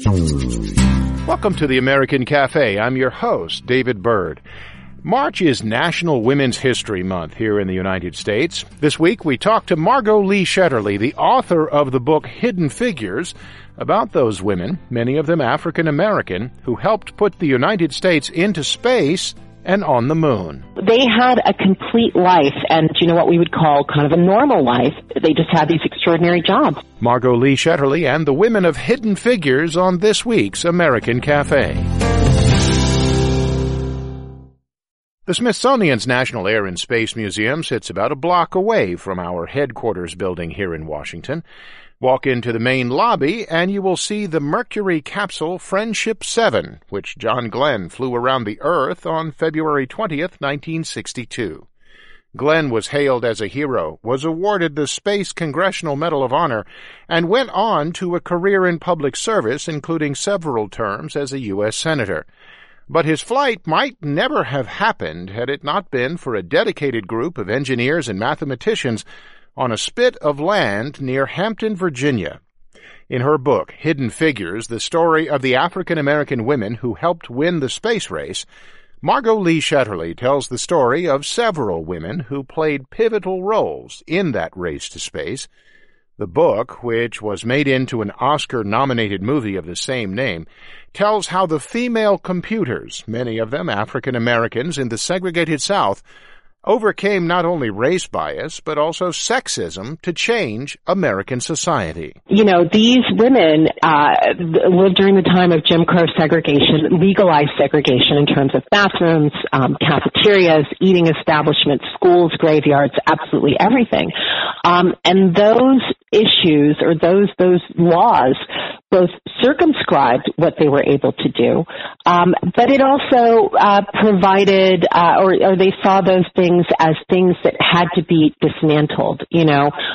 Welcome to the American Cafe. I'm your host, David Byrd. March is National Women's History Month here in the United States. This week we talked to Margot Lee Shetterly, the author of the book Hidden Figures, about those women, many of them African American, who helped put the United States into space and on the moon. They had a complete life and, what we would call kind of a normal life. They just had these extraordinary jobs. Margot Lee Shetterly and the women of Hidden Figures on this week's American Cafe. The Smithsonian's National Air and Space Museum sits about a block away from our headquarters building here in Washington. Walk into the main lobby and you will see the Mercury capsule Friendship 7, which John Glenn flew around the Earth on February 20th, 1962. Glenn was hailed as a hero, was awarded the Space Congressional Medal of Honor, and went on to a career in public service, including several terms as a U.S. Senator. But his flight might never have happened had it not been for a dedicated group of engineers and mathematicians on a spit of land near Hampton, Virginia. In her book, Hidden Figures, the story of the African-American women who helped win the space race, Margot Lee Shetterly tells the story of several women who played pivotal roles in that race to space. The book, which was made into an Oscar-nominated movie of the same name, tells how the female computers, many of them African Americans in the segregated South, overcame not only race bias, but also sexism to change American society. These women lived during the time of Jim Crow segregation, legalized segregation in terms of bathrooms, cafeterias, eating establishments, schools, graveyards, absolutely everything. And those issues or those laws both circumscribed what they were able to do, but it also provided, or they saw those things as things that had to be dismantled, and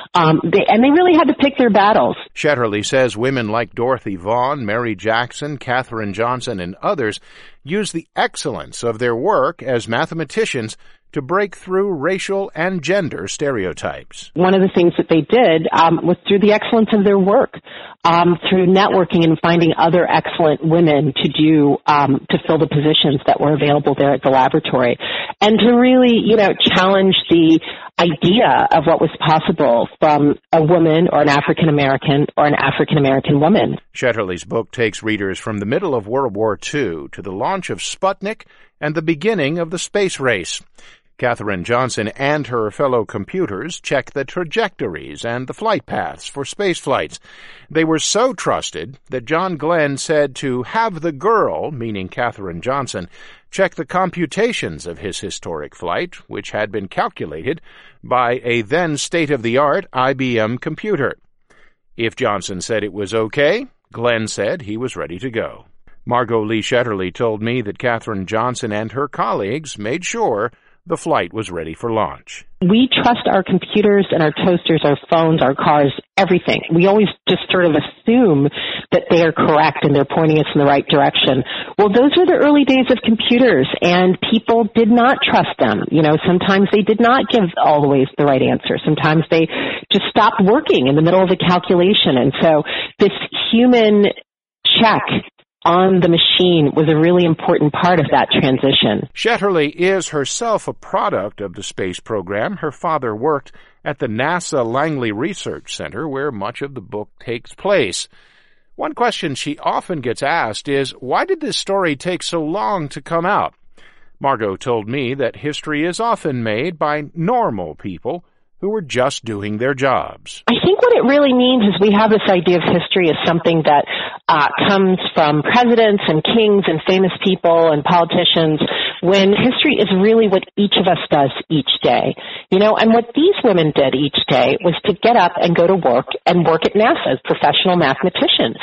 they really had to pick their battles. Shetterly says women like Dorothy Vaughan, Mary Jackson, Katherine Johnson, and others use the excellence of their work as mathematicians to break through racial and gender stereotypes. One of the things that they did was through the excellence of their work, through networking and finding other excellent women to do to fill the positions that were available there at the laboratory, and to really, challenge the idea of what was possible from a woman or an African American or an African American woman. Shetterly's book takes readers from the middle of World War II to the launch of Sputnik and the beginning of the space race. Katherine Johnson and her fellow computers check the trajectories and the flight paths for space flights. They were so trusted that John Glenn said to have the girl, meaning Katherine Johnson, check the computations of his historic flight, which had been calculated by a then state-of-the-art IBM computer. If Johnson said it was okay, Glenn said he was ready to go. Margot Lee Shetterly told me that Katherine Johnson and her colleagues made sure the flight was ready for launch. We trust our computers and our toasters, our phones, our cars, everything. We always just sort of assume that they are correct and they're pointing us in the right direction. Well, those were the early days of computers, and people did not trust them. Sometimes they did not give always the right answer. Sometimes they just stopped working in the middle of a calculation. And so this human check on the machine was a really important part of that transition. Shetterly is herself a product of the space program. Her father worked at the NASA Langley Research Center, where much of the book takes place. One question she often gets asked is, why did this story take so long to come out? Margot told me that history is often made by normal people who were just doing their jobs. I think what it really means is we have this idea of history as something that comes from presidents and kings and famous people and politicians, when history is really what each of us does each day. And what these women did each day was to get up and go to work and work at NASA as professional mathematicians.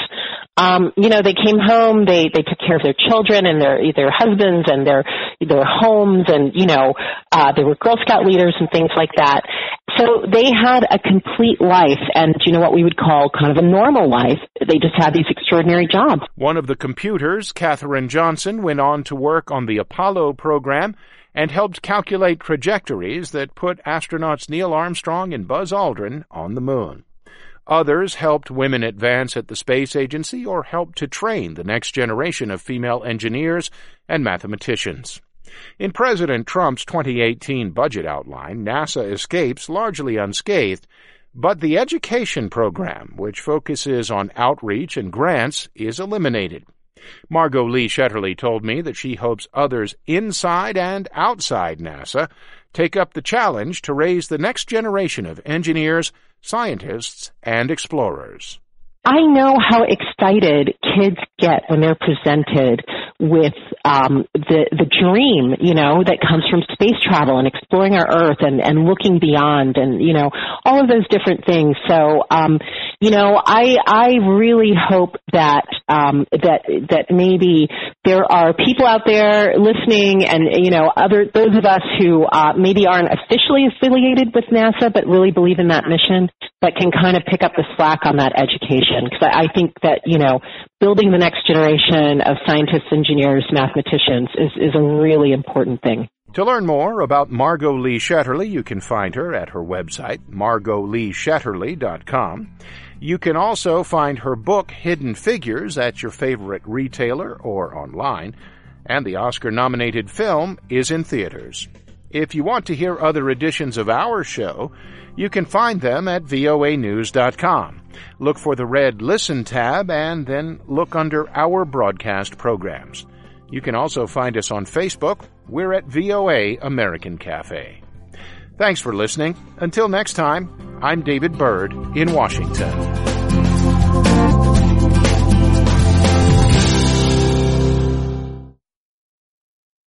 They came home, they took care of their children and their husbands and their homes, and, they were Girl Scout leaders and things like that. So they had a complete life and, what we would call kind of a normal life. They just had these extraordinary jobs. One of the computers, Katherine Johnson, went on to work on the Apollo program and helped calculate trajectories that put astronauts Neil Armstrong and Buzz Aldrin on the moon. Others helped women advance at the space agency or helped to train the next generation of female engineers and mathematicians. In President Trump's 2018 budget outline, NASA escapes largely unscathed, but the education program, which focuses on outreach and grants, is eliminated. Margot Lee Shetterly told me that she hopes others inside and outside NASA take up the challenge to raise the next generation of engineers, scientists, and explorers. I know how excited kids get when they're presented with the dream, that comes from space travel and exploring our Earth and looking beyond and, all of those different things. So, I really hope that maybe there are people out there listening and, those of us who maybe aren't officially affiliated with NASA but really believe in that mission that can kind of pick up the slack on that education. Because I think that, building the next generation of scientists, engineers, mathematicians is a really important thing. To learn more about Margot Lee Shetterly, you can find her at her website, margotleeshetterly.com. You can also find her book, Hidden Figures, at your favorite retailer or online, and the Oscar-nominated film is in theaters. If you want to hear other editions of our show, you can find them at voanews.com. Look for the red Listen tab and then look under Our Broadcast Programs. You can also find us on Facebook. We're at VOA American Cafe. Thanks for listening. Until next time, I'm David Byrd in Washington.